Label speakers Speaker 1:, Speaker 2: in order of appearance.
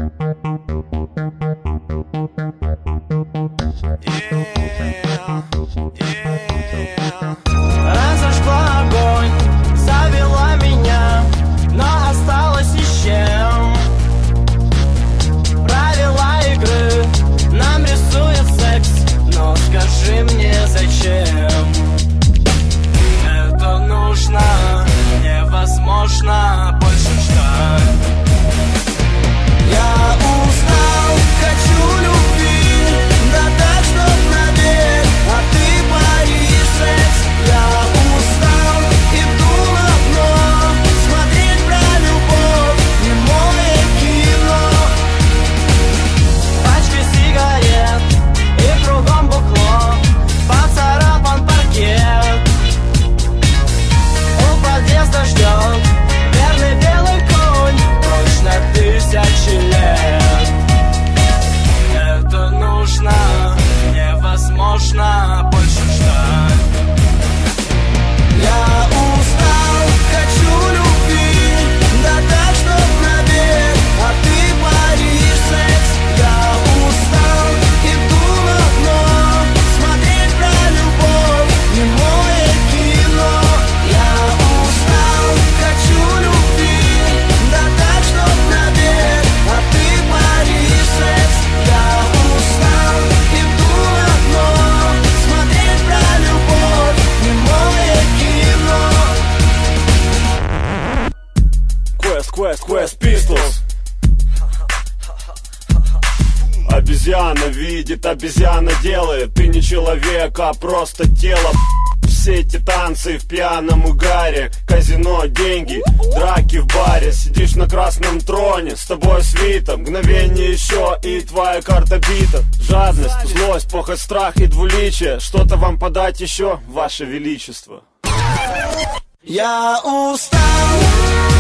Speaker 1: Разожгла огонь, завела меня, но осталась ни с чем. Правила игры нам рисует секс, но скажи мне зачем? Это нужно, невозможно больше ждать. Я устал, хочу любви, да так, чтоб навек, а ты паришь секс. Я устал, иду на дно, смотреть про любовь, немое кино. Пачка сигарет и кругом бухло, поцарапан паркет. У подъезда ждет верный белый конь, точно 1000 лет. Это нужно, невозможно больше ждать. Я устал, хочу любви, да так, чтоб навек, а ты паришь секс. Я устал, иду на дно, смотреть про любовь, немое кино. Я устал, хочу любви, да так, чтоб навек, а ты паришь секс. Я устал, иду на дно, смотреть про любовь, немое кино.
Speaker 2: Quest Pistols. Обезьяна видит, обезьяна делает. Ты не человек, а просто тело. Все эти танцы в пьяном угаре, казино, деньги, драки в баре. Сидишь на красном троне, с тобой свита, мгновение еще и твоя карта бита. Жадность, злость, похоть, страх и двуличие. Что-то вам подать еще, ваше величество?
Speaker 1: Я устал.